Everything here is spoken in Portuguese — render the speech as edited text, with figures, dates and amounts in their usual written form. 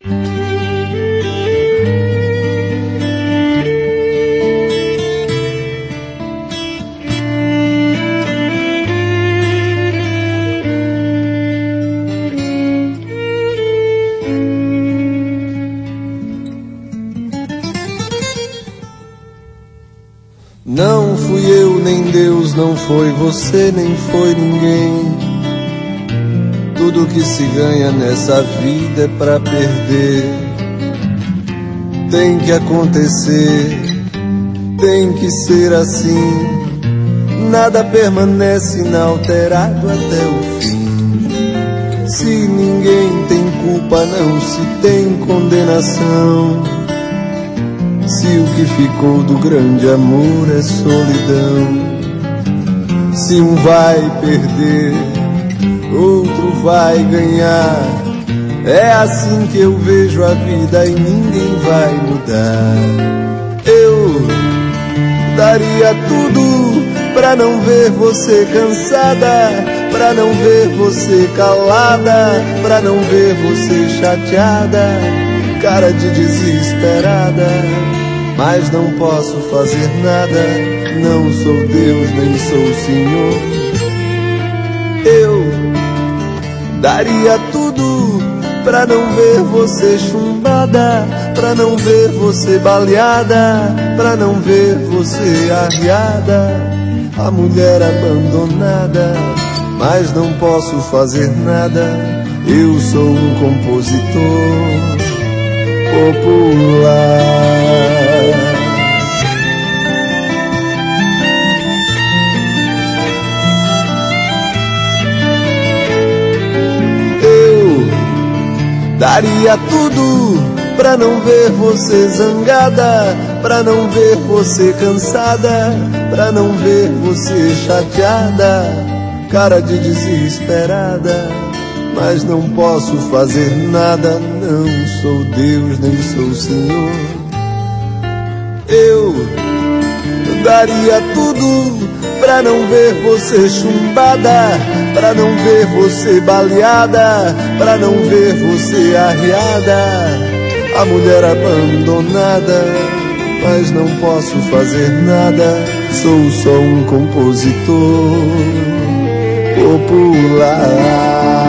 Não fui eu, nem Deus, não foi você, nem foi ninguém. Tudo que se ganha nessa vida é pra perder. Tem que acontecer, tem que ser assim. Nada permanece inalterado até o fim. Se ninguém tem culpa, não se tem condenação. Se o que ficou do grande amor é solidão. Se um vai perder, outro vai ganhar. É assim que eu vejo a vida e ninguém vai mudar. Eu daria tudo pra não ver você cansada, pra não ver você calada, pra não ver você chateada, cara de desesperada. Mas não posso fazer nada, não sou Deus nem sou Senhor. Eu daria tudo pra não ver você chumbada, pra não ver você baleada, pra não ver você arriada, a mulher abandonada. Mas não posso fazer nada, eu sou um compositor popular. Daria tudo pra não ver você zangada, pra não ver você cansada, pra não ver você chateada, cara de desesperada. Mas não posso fazer nada, não sou Deus nem sou Senhor. Eu daria tudo pra não ver você chumbada, pra não ver você baleada, pra não ver você arriada, a mulher abandonada. Mas não posso fazer nada, sou só um compositor popular.